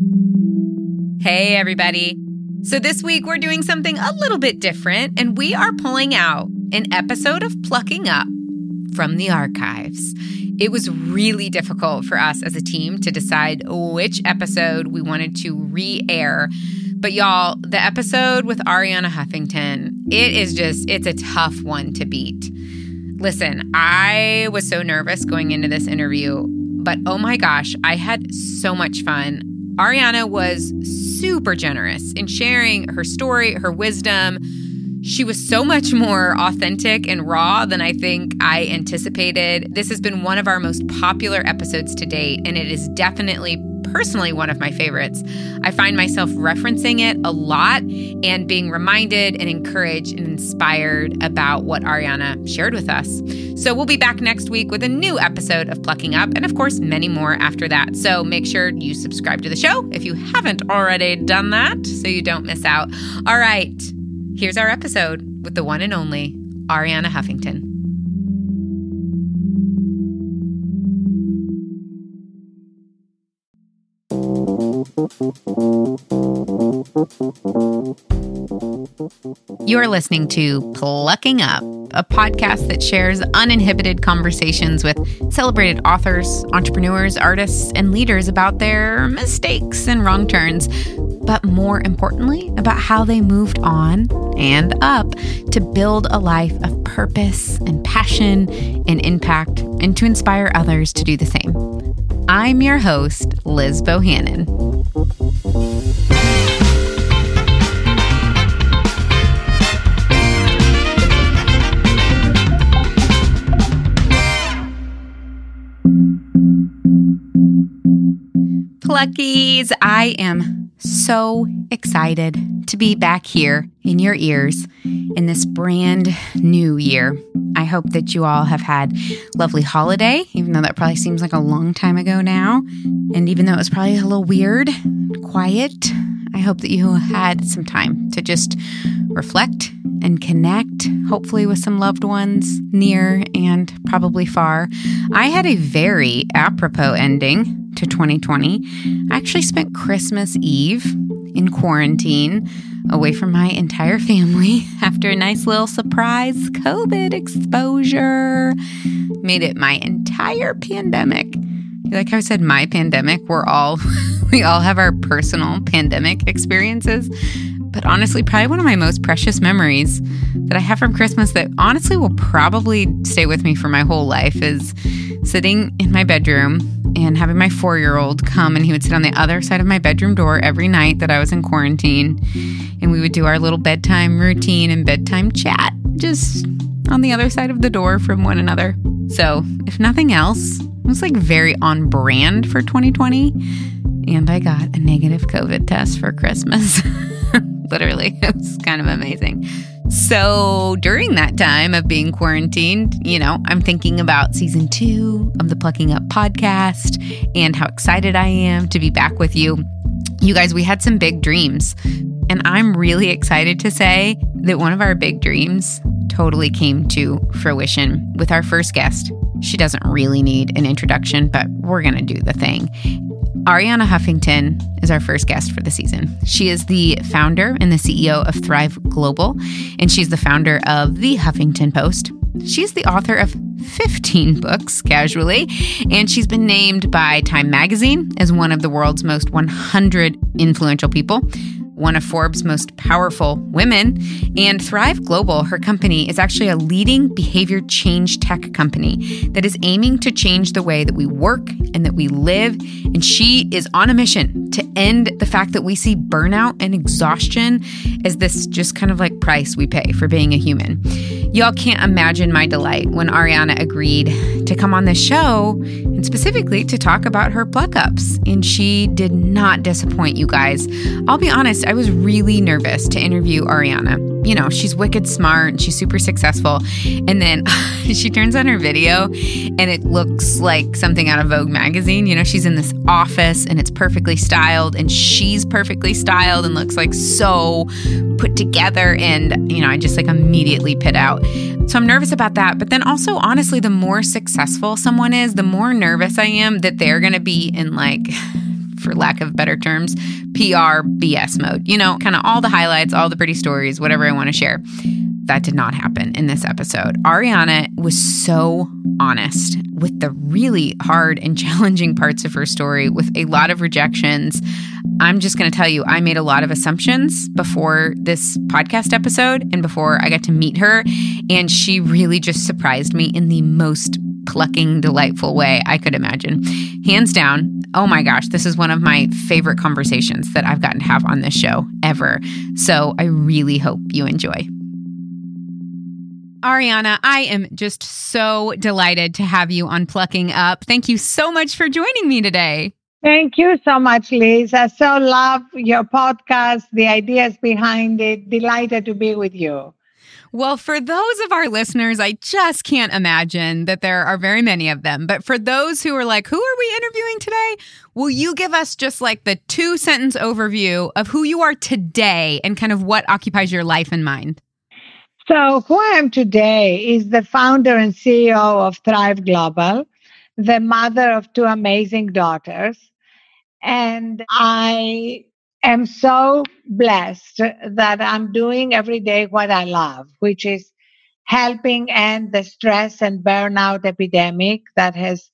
Hey, everybody. So this week we're doing something a little bit different, and we are pulling out an episode of Plucking Up from the archives. It was really difficult for us as a team to decide which episode we wanted to re-air. But y'all, the episode with Arianna Huffington, it's a tough one to beat. Listen, I was so nervous going into this interview, but oh my gosh, I had so much fun. Arianna was super generous in sharing her story, her wisdom. She was so much more authentic and raw than I think I anticipated. This has been one of our most popular episodes to date, and it is definitely personally one of my favorites. I find myself referencing it a lot and being reminded and encouraged and inspired about what Arianna shared with us. So we'll be back next week with a new episode of Plucking Up, and of course, many more after that. So make sure you subscribe to the show if you haven't already done that so you don't miss out. All right, here's our episode with the one and only Arianna Huffington. You're listening to Plucking Up, a podcast that shares uninhibited conversations with celebrated authors, entrepreneurs, artists, and leaders about their mistakes and wrong turns, but more importantly, about how they moved on and up to build a life of purpose and passion and impact, and to inspire others to do the same. I'm your host, Liz Bohannon. Pluckies, I am so excited to be back here in your ears in this brand new year. I hope that you all have had a lovely holiday, even though that probably seems like a long time ago now. And even though it was probably a little weird, quiet, I hope that you had some time to just reflect and connect, hopefully with some loved ones near and probably far. I had a very apropos ending to 2020. I actually spent Christmas Eve in quarantine away from my entire family after a nice little surprise COVID exposure. Made it my entire pandemic. Like how I said, my pandemic, we all have our personal pandemic experiences. But honestly, probably one of my most precious memories that I have from Christmas that honestly will probably stay with me for my whole life is sitting in my bedroom and having my 4-year-old come, and he would sit on the other side of my bedroom door every night that I was in quarantine. And we would do our little bedtime routine and bedtime chat just on the other side of the door from one another. So if nothing else, it was like very on brand for 2020. And I got a negative COVID test for Christmas. Literally, it was kind of amazing. So during that time of being quarantined, I'm thinking about season 2 of the Plucking Up podcast and how excited I am to be back with you. You guys, we had some big dreams, and I'm really excited to say that one of our big dreams totally came to fruition with our first guest. She doesn't really need an introduction, but we're going to do the thing. Arianna Huffington is our first guest for the season. She is the founder and the CEO of Thrive Global, and she's the founder of the Huffington Post. She's the author of 15 books, casually, and she's been named by Time Magazine as one of the world's most 100 influential people, one of Forbes' most powerful women. And Thrive Global, her company, is actually a leading behavior change tech company that is aiming to change the way that we work and that we live. And she is on a mission to end the fact that we see burnout and exhaustion as this just kind of like price we pay for being a human. Y'all can't imagine my delight when Arianna agreed to come on this show and specifically to talk about her pluck-ups. And she did not disappoint, you guys. I'll be honest, I was really nervous to interview Arianna. She's wicked smart and she's super successful. And then she turns on her video and it looks like something out of Vogue magazine. She's in this office and it's perfectly styled and she's perfectly styled and looks like so put together. And, I just immediately pit out. So I'm nervous about that. But then also, honestly, the more successful someone is, the more nervous I am that they're going to be in for lack of better terms, PR BS mode. You know, kind of all the highlights, all the pretty stories, whatever I want to share. That did not happen in this episode. Ariana was so honest with the really hard and challenging parts of her story, with a lot of rejections. I'm just going to tell you, I made a lot of assumptions before this podcast episode and before I got to meet her. And she really just surprised me in the most plucking, delightful way I could imagine. Hands down, oh my gosh, this is one of my favorite conversations that I've gotten to have on this show ever. So I really hope you enjoy. Ariana, I am just so delighted to have you on Plucking Up. Thank you so much for joining me today. Thank you so much, Liz. I so love your podcast, the ideas behind it. Delighted to be with you. Well, for those of our listeners, I just can't imagine that there are very many of them. But for those who are like, who are we interviewing today? Will you give us just like the 2-sentence overview of who you are today and kind of what occupies your life and mind? So who I am today is the founder and CEO of Thrive Global, the mother of 2 amazing daughters. And I am so blessed that I'm doing every day what I love, which is helping end the stress and burnout epidemic that has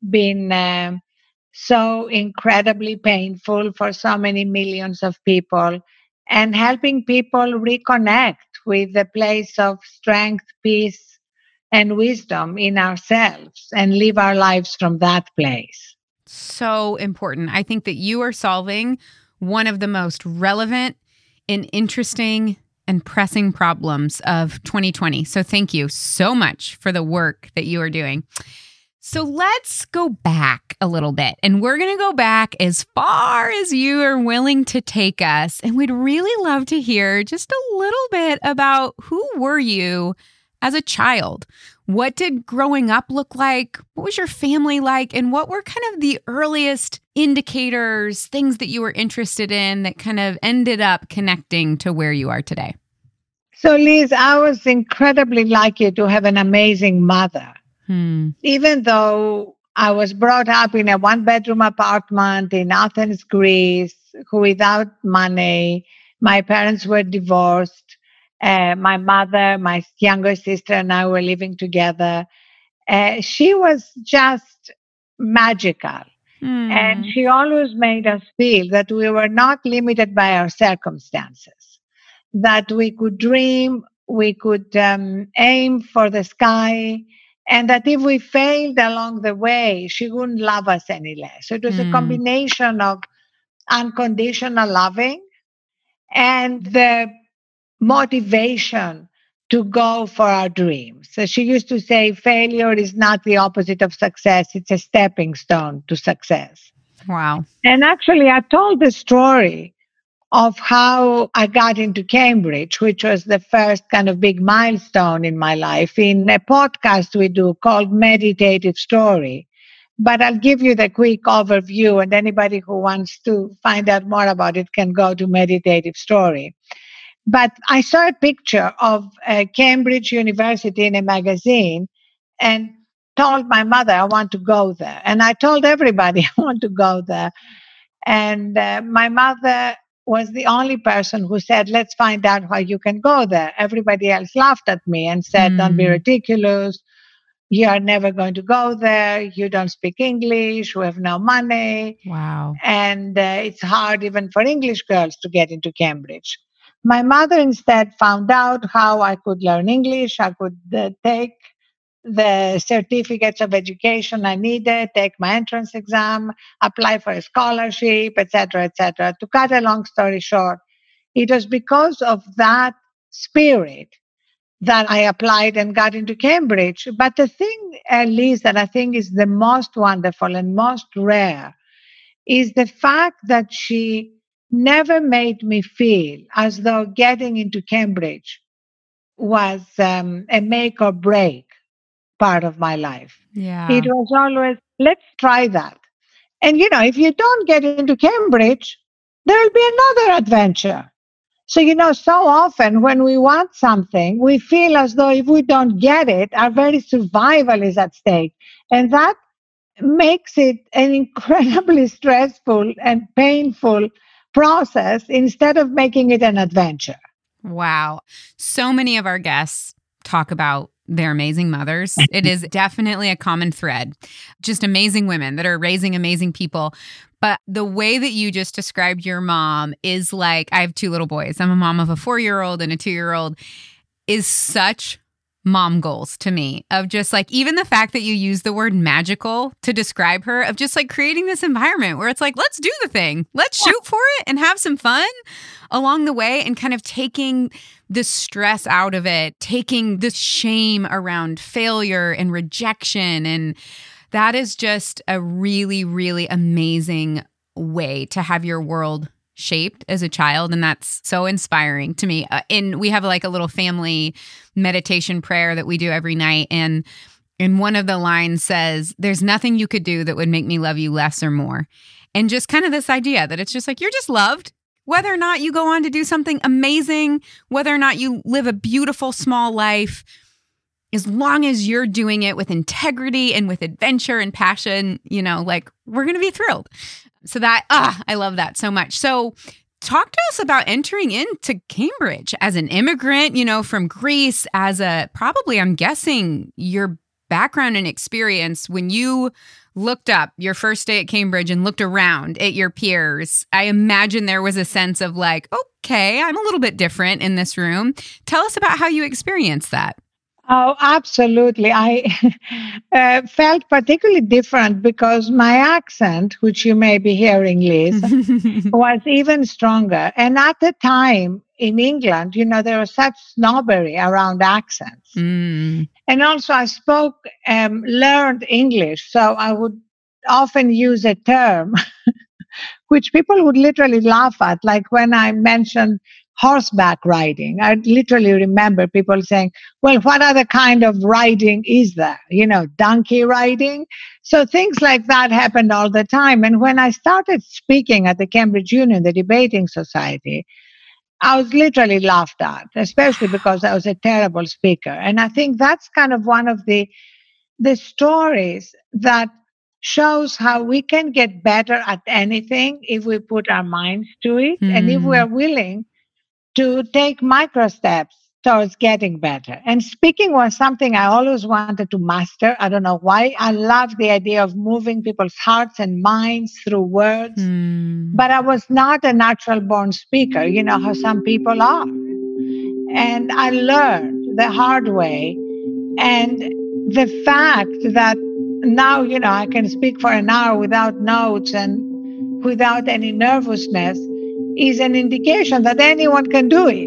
been so incredibly painful for so many millions of people, and helping people reconnect with the place of strength, peace, and wisdom in ourselves and live our lives from that place. So important. I think that you are solving one of the most relevant and interesting and pressing problems of 2020. So thank you so much for the work that you are doing. So let's go back a little bit, and we're going to go back as far as you are willing to take us. And we'd really love to hear just a little bit about who were you as a child? What did growing up look like? What was your family like? And what were kind of the earliest indicators, things that you were interested in that kind of ended up connecting to where you are today? So, Liz, I was incredibly lucky to have an amazing mother. Even though I was brought up in a 1-bedroom apartment in Athens, Greece, without money, my parents were divorced. My mother, my younger sister, and I were living together. She was just magical. And she always made us feel that we were not limited by our circumstances, that we could dream, we could aim for the sky, and that if we failed along the way, she wouldn't love us any less. So it was a combination of unconditional loving and the motivation to go for our dreams. So she used to say, failure is not the opposite of success. It's a stepping stone to success. Wow. And actually, I told the story of how I got into Cambridge, which was the first kind of big milestone in my life, in a podcast we do called Meditative Story. But I'll give you the quick overview, and anybody who wants to find out more about it can go to Meditative Story. But I saw a picture of Cambridge University in a magazine and told my mother, I want to go there. And I told everybody, I want to go there. And my mother was the only person who said, let's find out how you can go there. Everybody else laughed at me and said, don't be ridiculous. You are never going to go there. You don't speak English. We have no money. Wow. And it's hard even for English girls to get into Cambridge. My mother instead found out how I could learn English. I could take the certificates of education I needed, take my entrance exam, apply for a scholarship, etc., etc. To cut a long story short, it was because of that spirit that I applied and got into Cambridge. But the thing, Liz, that I think is the most wonderful and most rare is the fact that she never made me feel as though getting into Cambridge was a make or break part of my life. Yeah. It was always, let's try that. And, if you don't get into Cambridge, there'll be another adventure. So, so often when we want something, we feel as though if we don't get it, our very survival is at stake. And that makes it an incredibly stressful and painful process instead of making it an adventure. Wow. So many of our guests talk about their amazing mothers. It is definitely a common thread. Just amazing women that are raising amazing people. But the way that you just described your mom is like, I have 2 little boys. I'm a mom of a 4-year-old and a 2-year-old, is such mom goals to me, of just like, even the fact that you use the word magical to describe her, of just like creating this environment where it's like, let's do the thing, let's shoot for it and have some fun along the way, and kind of taking the stress out of it, taking the shame around failure and rejection. And that is just a really, really amazing way to have your world shaped as a child. And that's so inspiring to me. And we have like a little family meditation prayer that we do every night. And one of the lines says, there's nothing you could do that would make me love you less or more. And just kind of this idea that it's just like, you're just loved, whether or not you go on to do something amazing, whether or not you live a beautiful small life, as long as you're doing it with integrity and with adventure and passion, you know, like, we're going to be thrilled. So that, I love that so much. So talk to us about entering into Cambridge as an immigrant, you know, from Greece, as a, probably, I'm guessing, your background and experience when you looked up your first day at Cambridge and looked around at your peers. I imagine there was a sense of like, okay, I'm a little bit different in this room. Tell us about how you experienced that. Oh, absolutely. I felt particularly different because my accent, which you may be hearing, Liz, was even stronger. And at the time in England, you know, there was such snobbery around accents. And also I learned English. So I would often use a term which people would literally laugh at. Like when I mentioned horseback riding, I literally remember people saying, well, what other kind of riding is there? You know, donkey riding. So things like that happened all the time. And when I started speaking at the Cambridge Union, the debating society, I was literally laughed at, especially because I was a terrible speaker. And I think that's kind of one of the stories that shows how we can get better at anything if we put our minds to it, and if we're willing to take micro steps towards getting better. And speaking was something I always wanted to master. I don't know why. I love the idea of moving people's hearts and minds through words. But I was not a natural born speaker, you know how some people are. And I learned the hard way. And the fact that now, you know, I can speak for an hour without notes and without any nervousness is an indication that anyone can do it.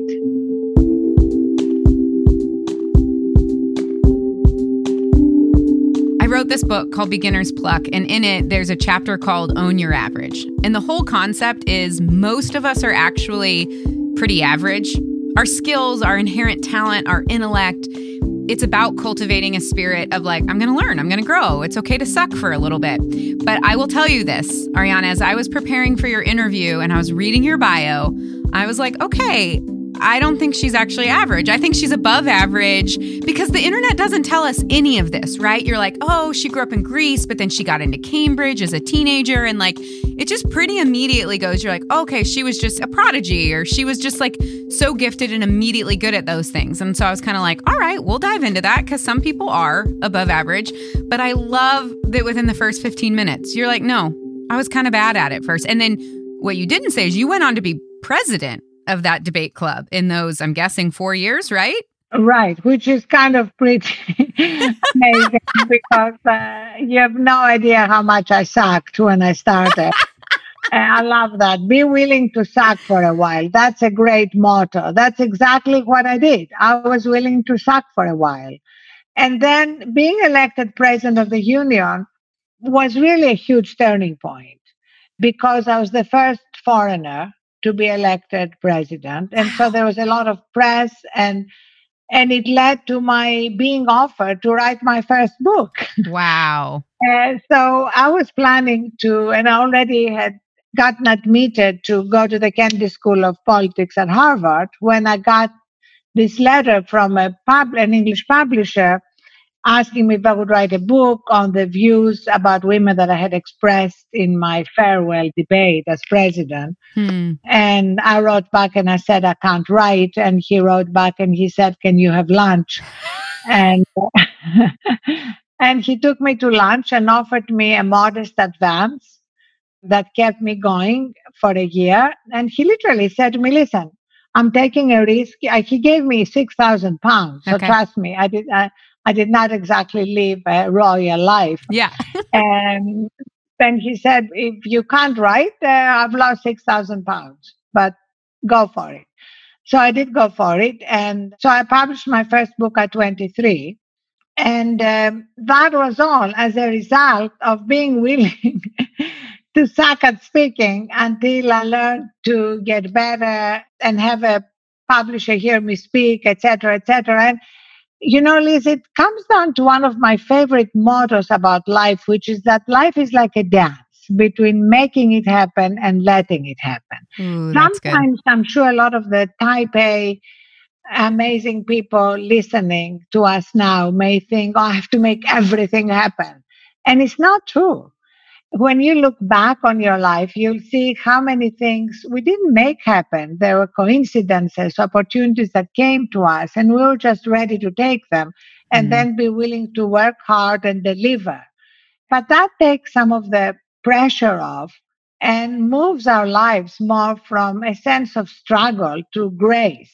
I wrote this book called Beginner's Pluck, and in it, there's a chapter called Own Your Average. And the whole concept is most of us are actually pretty average. Our skills, our inherent talent, our intellect, it's about cultivating a spirit of like, I'm going to learn, I'm going to grow. It's okay to suck for a little bit. But I will tell you this, Ariana, as I was preparing for your interview and I was reading your bio, I was like, okay, I don't think she's actually average. I think she's above average, because the internet doesn't tell us any of this, right? You're like, oh, she grew up in Greece, but then she got into Cambridge as a teenager. And like, it just pretty immediately goes, you're like, okay, she was just a prodigy, or she was just like so gifted and immediately good at those things. And so I was kind of like, all right, we'll dive into that, because some people are above average. But I love that within the first 15 minutes, you're like, no, I was kind of bad at it first. And then what you didn't say is you went on to be president of that debate club in those, I'm guessing, 4 years, right? Right, which is kind of pretty amazing, because you have no idea how much I sucked when I started. I love that. Be willing to suck for a while. That's a great motto. That's exactly what I did. I was willing to suck for a while. And then being elected president of the union was really a huge turning point, because I was the first foreigner to be elected president. And so there was a lot of press, and it led to my being offered to write my first book. Wow. So I was planning to, and I already had gotten admitted to go to the Kennedy School of Politics at Harvard, when I got this letter from an English publisher asking me if I would write a book on the views about women that I had expressed in my farewell debate as president. And I wrote back and I said, I can't write. And he wrote back and he said, can you have lunch? And and he took me to lunch and offered me a modest advance that kept me going for a year. And he literally said to me, listen, I'm taking a risk. He gave me £6,000. So trust me, I did not exactly live a royal life. Yeah. And then he said, if you can't write, I've lost £6,000, but go for it. So I did go for it. And so I published my first book at 23. And that was all as a result of being willing to suck at speaking until I learned to get better and have a publisher hear me speak, etc., etc. And, Liz, it comes down to one of my favorite mottos about life, which is that life is like a dance between making it happen and letting it happen. Ooh, sometimes I'm sure a lot of the type A amazing people listening to us now may think, I have to make everything happen. And it's not true. When you look back on your life, you'll see how many things we didn't make happen. There were coincidences, opportunities that came to us, and we were just ready to take them and then be willing to work hard and deliver. But that takes some of the pressure off and moves our lives more from a sense of struggle to grace.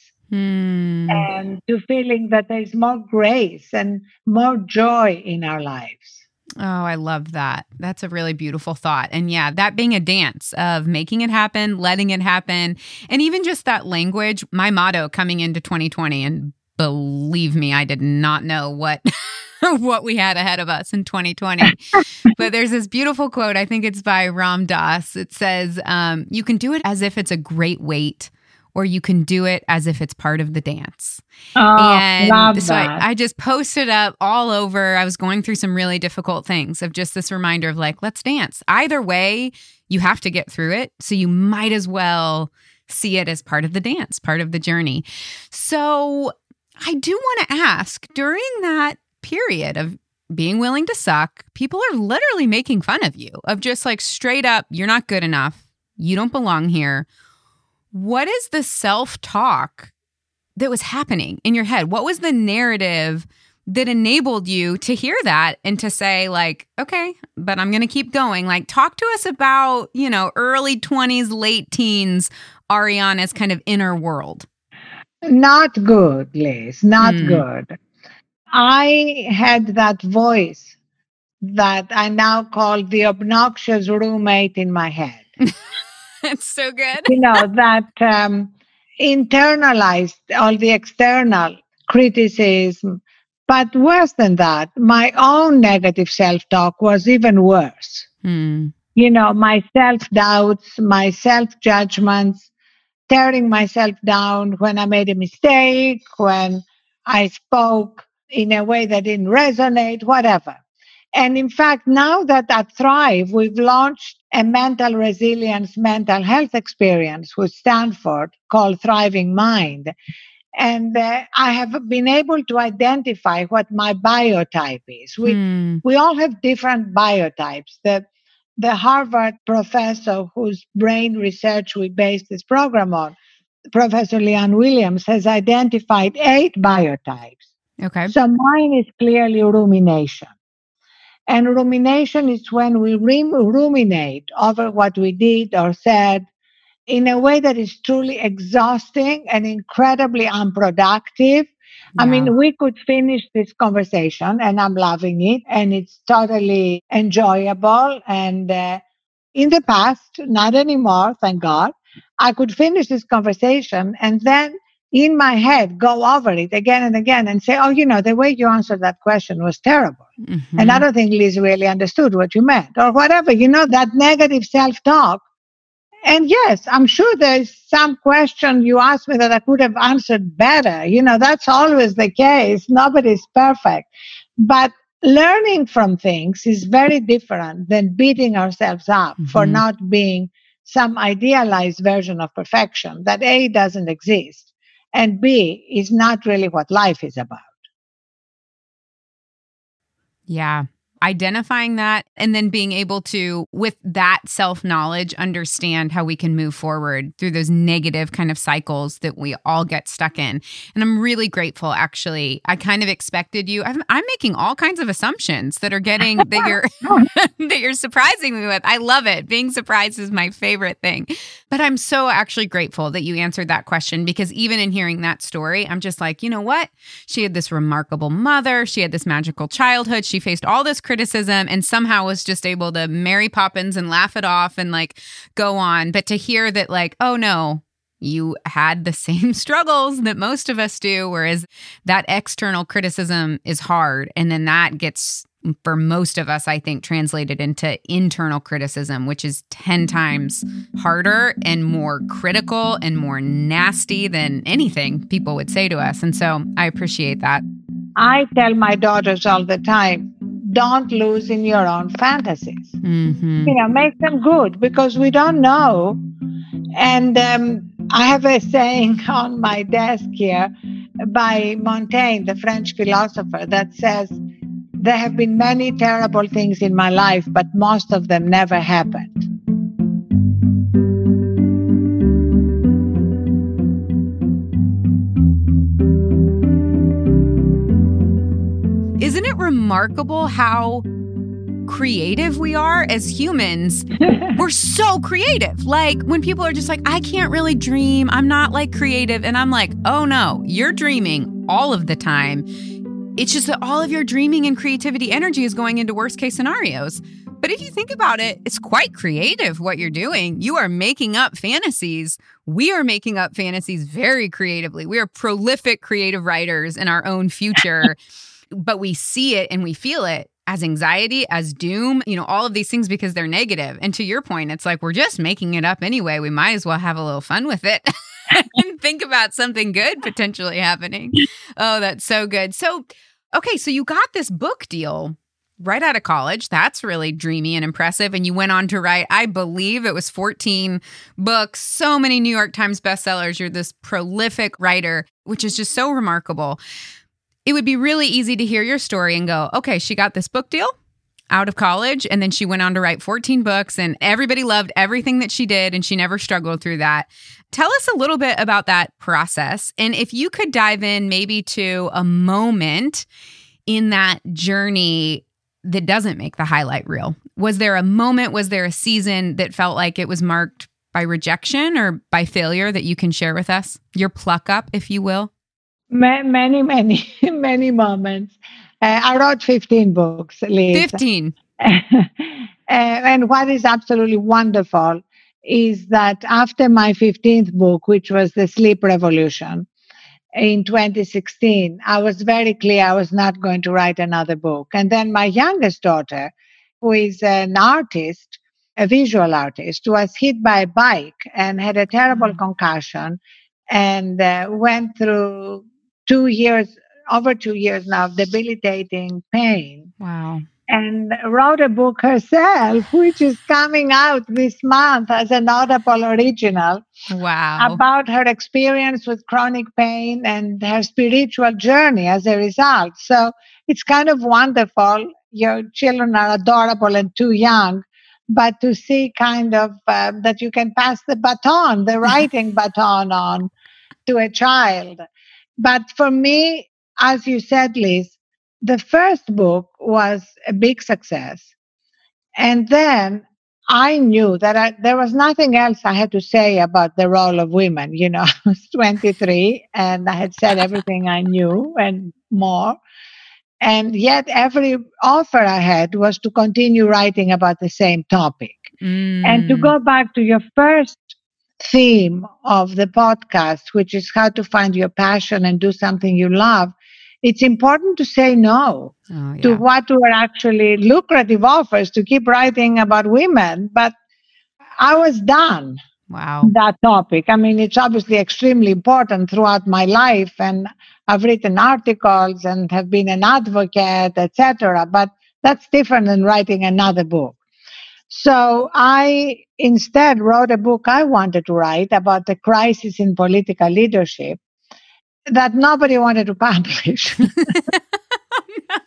And to feeling that there's more grace and more joy in our lives. Oh, I love that. That's a really beautiful thought. And yeah, that being a dance of making it happen, letting it happen, and even just that language, my motto coming into 2020, and believe me, I did not know what we had ahead of us in 2020. But there's this beautiful quote, I think it's by Ram Dass. It says, you can do it as if it's a great weight, or you can do it as if it's part of the dance. And so I just posted up all over. I was going through some really difficult things of just this reminder of like, let's dance. Either way, you have to get through it. So you might as well see it as part of the dance, part of the journey. So I do want to ask, during that period of being willing to suck, people are literally making fun of you, of just like straight up, you're not good enough. You don't belong here. What is the self-talk that was happening in your head? What was the narrative that enabled you to hear that and to say like, okay, but I'm going to keep going? Like, talk to us about, early 20s, late teens, Arianna's kind of inner world. Not good, Liz, not good. I had that voice that I now call the obnoxious roommate in my head. That's so good. That internalized all the external criticism. But worse than that, my own negative self-talk was even worse. My self-doubts, my self-judgments, tearing myself down when I made a mistake, when I spoke in a way that didn't resonate, whatever. And in fact, now that at Thrive, we've launched a mental resilience, mental health experience with Stanford called Thriving Mind. And I have been able to identify what my biotype is. We all have different biotypes. The Harvard professor whose brain research we based this program on, Professor Leanne Williams, has identified 8 biotypes. Okay. So mine is clearly rumination. And rumination is when we ruminate over what we did or said in a way that is truly exhausting and incredibly unproductive. I mean, we could finish this conversation and I'm loving it and it's totally enjoyable. And in the past, not anymore, thank God, I could finish this conversation and then in my head go over it again and again and say, the way you answered that question was terrible. And I don't think Liz really understood what you meant or whatever, that negative self-talk. And yes, I'm sure there's some question you asked me that I could have answered better. That's always the case. Nobody's perfect. But learning from things is very different than beating ourselves up for not being some idealized version of perfection that A, doesn't exist, and B, is not really what life is about. Yeah. Identifying that and then being able to, with that self-knowledge, understand how we can move forward through those negative kind of cycles that we all get stuck in. And I'm really grateful, actually. I kind of expected you. I'm making all kinds of assumptions that are getting that you're that you're surprising me with. I love it. Being surprised is my favorite thing. But I'm so actually grateful that you answered that question, because even in hearing that story, I'm just like, you know what? She had this remarkable mother. She had this magical childhood. She faced all this criticism and somehow was just able to Mary Poppins and laugh it off and like go on. But to hear that like, oh no, you had the same struggles that most of us do, whereas that external criticism is hard. And then that gets, for most of us, I think, translated into internal criticism, which is 10 times harder and more critical and more nasty than anything people would say to us. And so I appreciate that. I tell my daughters all the time, don't lose in your own fantasies. Mm-hmm. Make them good, because we don't know. And I have a saying on my desk here by Montaigne, the French philosopher, that says, there have been many terrible things in my life, but most of them never happened. Isn't it remarkable how creative we are as humans? We're so creative. Like when people are just like, I can't really dream. I'm not like creative. And I'm like, oh no, you're dreaming all of the time. It's just that all of your dreaming and creativity energy is going into worst case scenarios. But if you think about it, it's quite creative what you're doing. You are making up fantasies. We are making up fantasies very creatively. We are prolific creative writers in our own future. But we see it and we feel it as anxiety, as doom, all of these things because they're negative. And to your point, it's like, we're just making it up anyway. We might as well have a little fun with it and think about something good potentially happening. Oh, that's so good. So, okay, so you got this book deal right out of college. That's really dreamy and impressive. And you went on to write, I believe it was 14 books, so many New York Times bestsellers. You're this prolific writer, which is just so remarkable. It would be really easy to hear your story and go, okay, she got this book deal out of college, and then she went on to write 14 books, and everybody loved everything that she did, and she never struggled through that. Tell us a little bit about that process, and if you could dive in maybe to a moment in that journey that doesn't make the highlight reel. Was there a moment, was there a season that felt like it was marked by rejection or by failure that you can share with us? Your pluck up, if you will? Many, many moments. I wrote 15 books, Liz. 15. And what is absolutely wonderful is that after my 15th book, which was The Sleep Revolution, in 2016, I was very clear I was not going to write another book. And then my youngest daughter, who is an artist, a visual artist, was hit by a bike and had a terrible concussion and went through over 2 years now, of debilitating pain. Wow. And wrote a book herself, which is coming out this month as an Audible original. Wow. About her experience with chronic pain and her spiritual journey as a result. So it's kind of wonderful. Your children are adorable and too young, but to see kind of that you can pass the baton, the writing baton on to a child. But for me, as you said, Liz, the first book was a big success. And then I knew that there was nothing else I had to say about the role of women. I was 23 and I had said everything I knew and more. And yet every offer I had was to continue writing about the same topic. And to go back to your first theme of the podcast, which is how to find your passion and do something you love, it's important to say no to what were actually lucrative offers to keep writing about women. But I was done. Wow. That topic. I mean, it's obviously extremely important throughout my life, and I've written articles and have been an advocate, etc. But that's different than writing another book. So I instead wrote a book I wanted to write about the crisis in political leadership that nobody wanted to publish. Oh, no.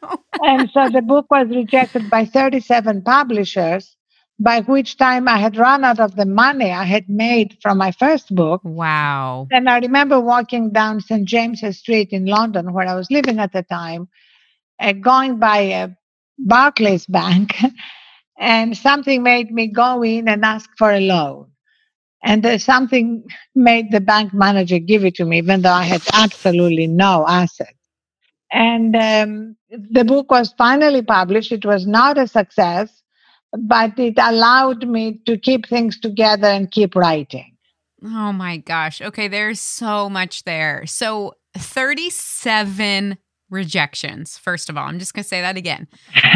And so the book was rejected by 37 publishers, by which time I had run out of the money I had made from my first book. Wow. And I remember walking down St. James's Street in London, where I was living at the time, going by a Barclays Bank, and something made me go in and ask for a loan. And something made the bank manager give it to me, even though I had absolutely no asset. And the book was finally published. It was not a success, but it allowed me to keep things together and keep writing. Oh my gosh. Okay, there's so much there. So 37 rejections. First of all, I'm just going to say that again.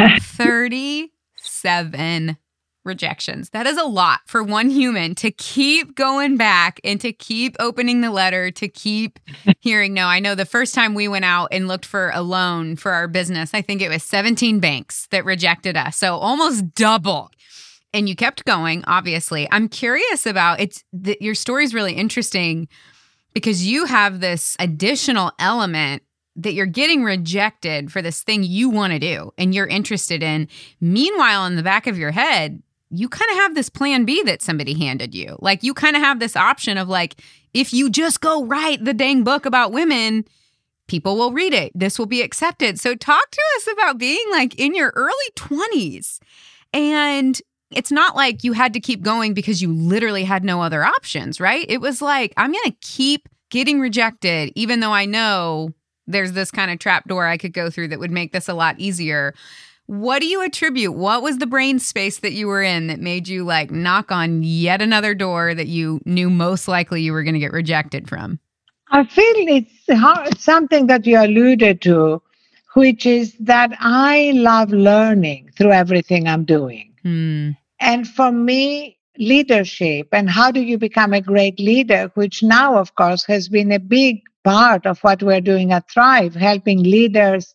37 rejections. That is a lot for one human to keep going back and to keep opening the letter, to keep hearing no. I know the first time we went out and looked for a loan for our business, I think it was 17 banks that rejected us. So almost double. And you kept going, obviously. I'm curious about your story is really interesting because you have this additional element that you're getting rejected for this thing you want to do and you're interested in. Meanwhile, in the back of your head, you kind of have this plan B that somebody handed you. Like you kind of have this option of like, if you just go write the dang book about women, people will read it. This will be accepted. So talk to us about being like in your early 20s. And it's not like you had to keep going because you literally had no other options, right? It was like, I'm going to keep getting rejected, even though I know there's this kind of trap door I could go through that would make this a lot easier. What do you attribute? What was the brain space that you were in that made you like knock on yet another door that you knew most likely you were going to get rejected from? I feel it's something that you alluded to, which is that I love learning through everything I'm doing. And for me, leadership and how do you become a great leader, which now, of course, has been a big part of what we're doing at Thrive, helping leaders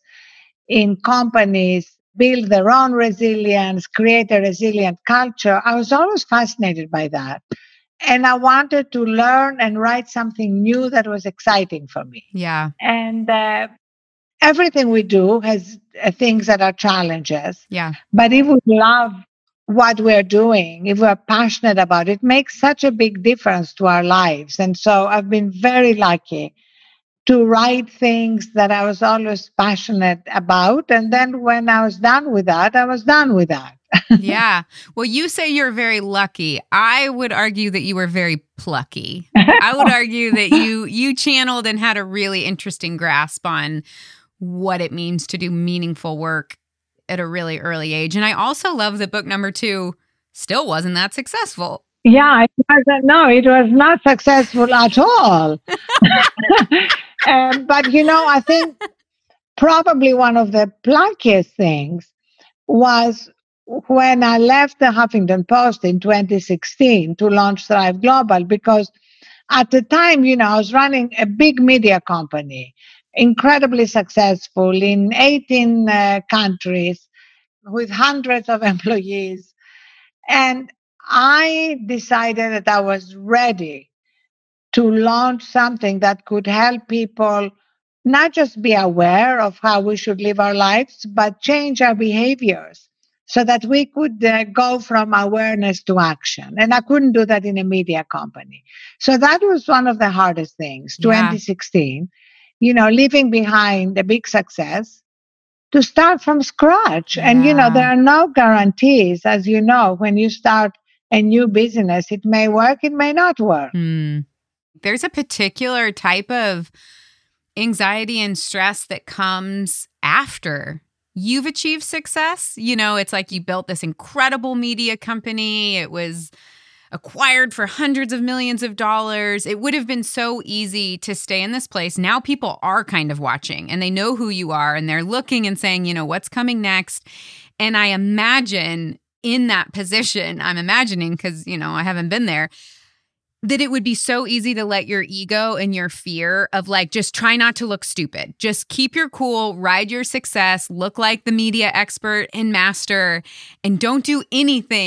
in companies build their own resilience, create a resilient culture. I was always fascinated by that. And I wanted to learn and write something new that was exciting for me. Yeah. And everything we do has things that are challenges. Yeah. But if we love what we're doing, if we're passionate about it, makes such a big difference to our lives. And so I've been very lucky to write things that I was always passionate about. And then when I was done with that, I was done with that. Yeah. Well, you say you're very lucky. I would argue that you were very plucky. I would argue that you channeled and had a really interesting grasp on what it means to do meaningful work at a really early age. And I also love that book number 2 still wasn't that successful. Yeah, it was not successful at all. But, I think probably one of the pluckiest things was when I left the Huffington Post in 2016 to launch Thrive Global, because at the time, I was running a big media company, incredibly successful in 18 countries with hundreds of employees. And I decided that I was ready to launch something that could help people not just be aware of how we should live our lives, but change our behaviors so that we could go from awareness to action. And I couldn't do that in a media company. So that was one of the hardest things, 2016, leaving behind a big success to start from scratch. Yeah. And, there are no guarantees, as you know, when you start a new business, it may work, it may not work. There's a particular type of anxiety and stress that comes after you've achieved success. It's like you built this incredible media company. It was acquired for hundreds of millions of dollars. It would have been so easy to stay in this place. Now people are kind of watching and they know who you are and they're looking and saying, what's coming next? And I imagine in that position, I'm imagining because, I haven't been there, that it would be so easy to let your ego and your fear of like, just try not to look stupid. Just keep your cool, ride your success, look like the media expert and master, and don't do anything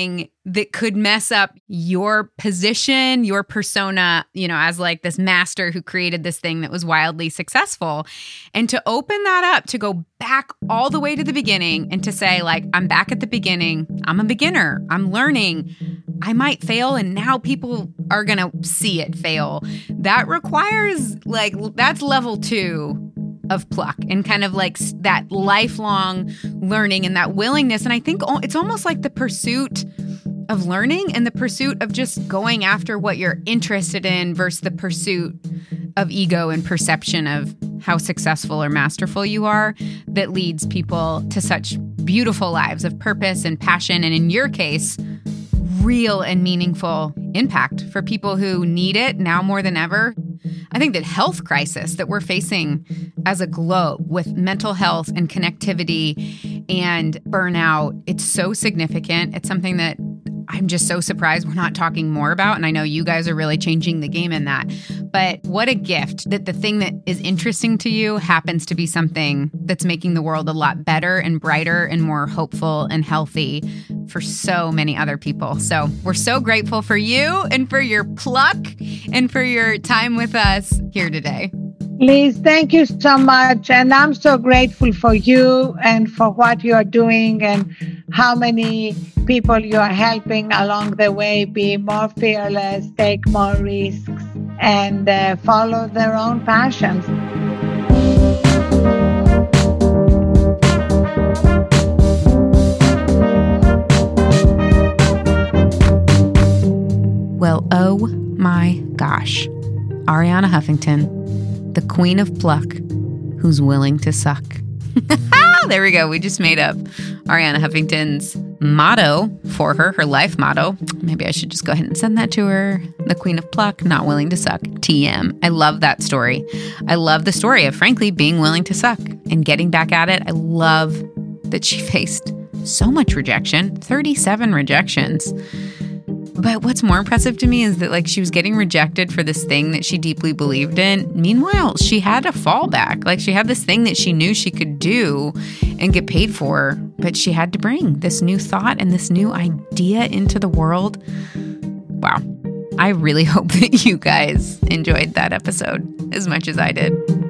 that could mess up your position, your persona, as like this master who created this thing that was wildly successful. And to open that up, to go back all the way to the beginning and to say, like, I'm back at the beginning. I'm a beginner. I'm learning. I might fail, and now people are going to see it fail. That requires, that's level 2 of pluck, and kind of like that lifelong learning and that willingness. And I think it's almost like the pursuit of learning and the pursuit of just going after what you're interested in versus the pursuit of ego and perception of how successful or masterful you are, that leads people to such beautiful lives of purpose and passion. And in your case, real and meaningful impact for people who need it now more than ever. I think that health crisis that we're facing as a globe with mental health and connectivity and burnout, it's so significant. It's something that I'm just so surprised we're not talking more about. And I know you guys are really changing the game in that. But what a gift that the thing that is interesting to you happens to be something that's making the world a lot better and brighter and more hopeful and healthy for so many other people. So we're so grateful for you and for your pluck and for your time with us here today. Liz, thank you so much. And I'm so grateful for you and for what you are doing and how many people you are helping along the way be more fearless, take more risks, and follow their own passions. Well, oh my gosh. Arianna Huffington, the queen of pluck, who's willing to suck. There we go. We just made up Arianna Huffington's motto for her life motto. Maybe I should just go ahead and send that to her. The queen of pluck, not willing to suck. TM. I love that story. I love the story of, frankly, being willing to suck and getting back at it. I love that she faced so much rejection, 37 rejections. But what's more impressive to me is that she was getting rejected for this thing that she deeply believed in. Meanwhile, she had a fallback. She had this thing that she knew she could do and get paid for, but she had to bring this new thought and this new idea into the world. Wow. I really hope that you guys enjoyed that episode as much as I did.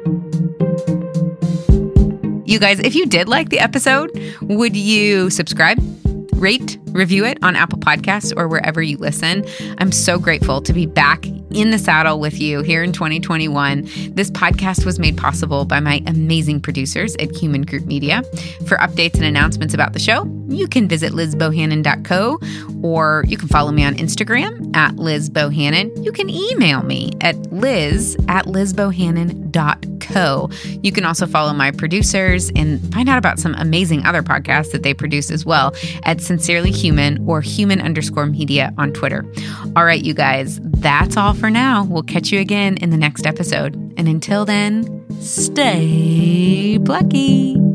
You guys, if you did like the episode, would you subscribe? Rate, review it on Apple Podcasts or wherever you listen. I'm so grateful to be back in the saddle with you here in 2021. This podcast was made possible by my amazing producers at Human Group Media. For updates and announcements about the show, you can visit lizbohannon.co, or you can follow me on Instagram at lizbohannon. You can email me at liz@lizbohannon.co. You can also follow my producers and find out about some amazing other podcasts that they produce as well at Sincerely Human or human_media on Twitter. All right, you guys, that's all for now. We'll catch you again in the next episode. And until then, stay plucky.